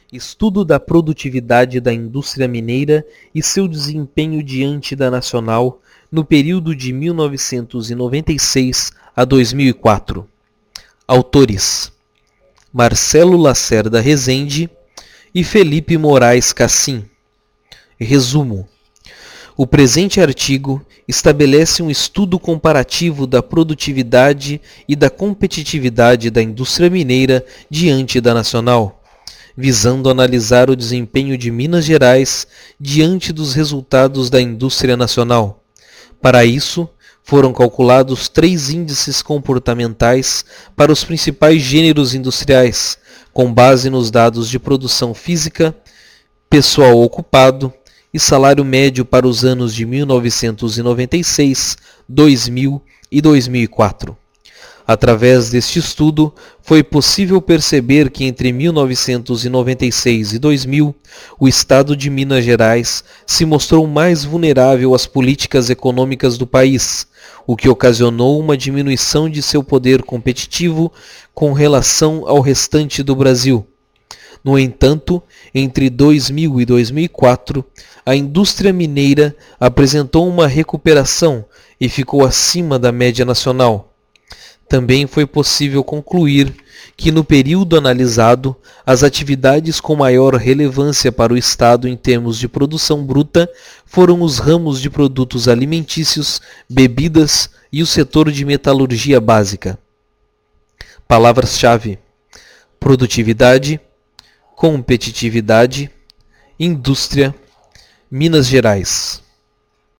Estudo da produtividade da indústria mineira e seu desempenho diante da nacional no período de 1996 a 2004. Autores: Marcelo Lacerda Rezende e Felipe Moraes Cassim. Resumo: o presente artigo estabelece um estudo comparativo da produtividade e da competitividade da indústria mineira diante da nacional, visando analisar o desempenho de Minas Gerais diante dos resultados da indústria nacional. Para isso, foram calculados 3 índices comportamentais para os principais gêneros industriais, com base nos dados de produção física, pessoal ocupado e salário médio para os anos de 1996, 2000 e 2004. Através deste estudo, foi possível perceber que entre 1996 e 2000, o Estado de Minas Gerais se mostrou mais vulnerável às políticas econômicas do país, o que ocasionou uma diminuição de seu poder competitivo com relação ao restante do Brasil. No entanto, entre 2000 e 2004, a indústria mineira apresentou uma recuperação e ficou acima da média nacional. Também foi possível concluir que, no período analisado, as atividades com maior relevância para o Estado em termos de produção bruta foram os ramos de produtos alimentícios, bebidas e o setor de metalurgia básica. Palavras-chave: produtividade, competitividade, indústria, Minas Gerais.